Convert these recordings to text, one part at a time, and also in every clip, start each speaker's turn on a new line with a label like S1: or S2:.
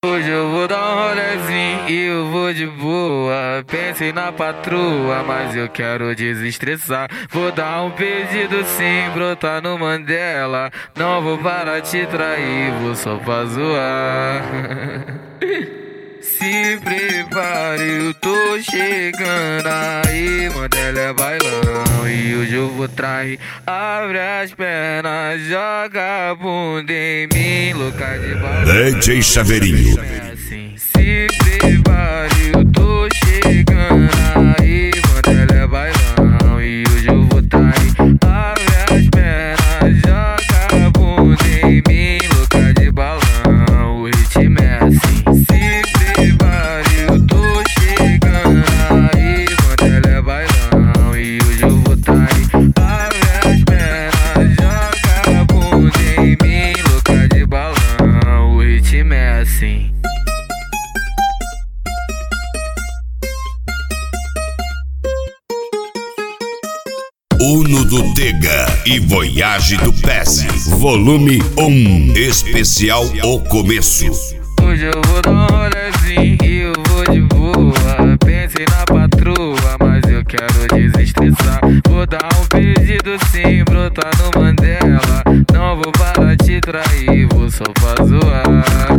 S1: Hoje eu vou dar um rolezinho e eu vou de boa. Pensei na patroa, mas eu quero desestressar. Vou dar um pedido sim, brotar no Mandela. Não vou parar te trair, vou só pra zoar. Se prepare, eu tô chegando aí. Mandela é bailão e hoje eu vou trair. Abre as pernas, joga a bunda em mim, louca de balão.
S2: DJ Chaveirinho.
S1: Se prepare, eu tô chegando aí. Mandela é bailão e hoje eu vou trair. Abre as pernas, joga a bunda em mim, louca de balão. O ritmo é assim. Se prepare, eu tô chegando aí. Mandela é bailão e hoje eu vou trair. Abre as pernas, joga a bunda em mim, louca de balão. O ritmo é assim.
S2: Uno do Tega e Voyage do Pesce, volume 1, especial O Começo.
S1: Hoje eu vou dar um rolezinho e eu vou de boa. Pensei na patroa, mas eu quero desestressar. Vou dar um pedido sim, brotar no Mandela. Não vou parar te trair, vou só pra zoar.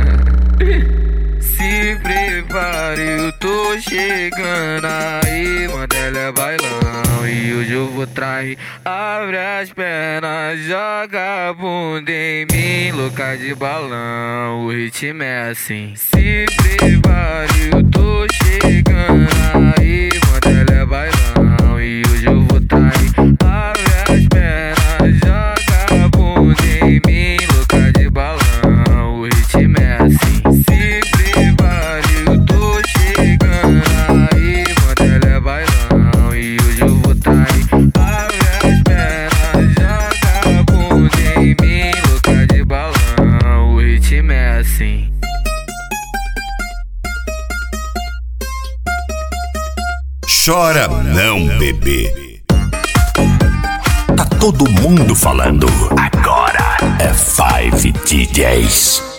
S1: Se prepare, eu tô chegando aí. Mandela é bailão e hoje eu vou trair. Abre as pernas, joga a bunda em mim, louca de balão. O ritmo é assim. Se prepare, eu tô chegando aí. Mandela é bailão e hoje eu vou trair. Abre as pernas, joga a bunda em mim, louca de balão. O ritmo é assim. Se prepare, eu tô chegando aí. Mandela é bailão e hoje eu vou trair. Abre as pernas, joga a bunda em mim, louca de balão. O ritmo é assim.
S2: Chora não, bebê.
S3: Tá todo mundo falando. Agora é 5 DJs.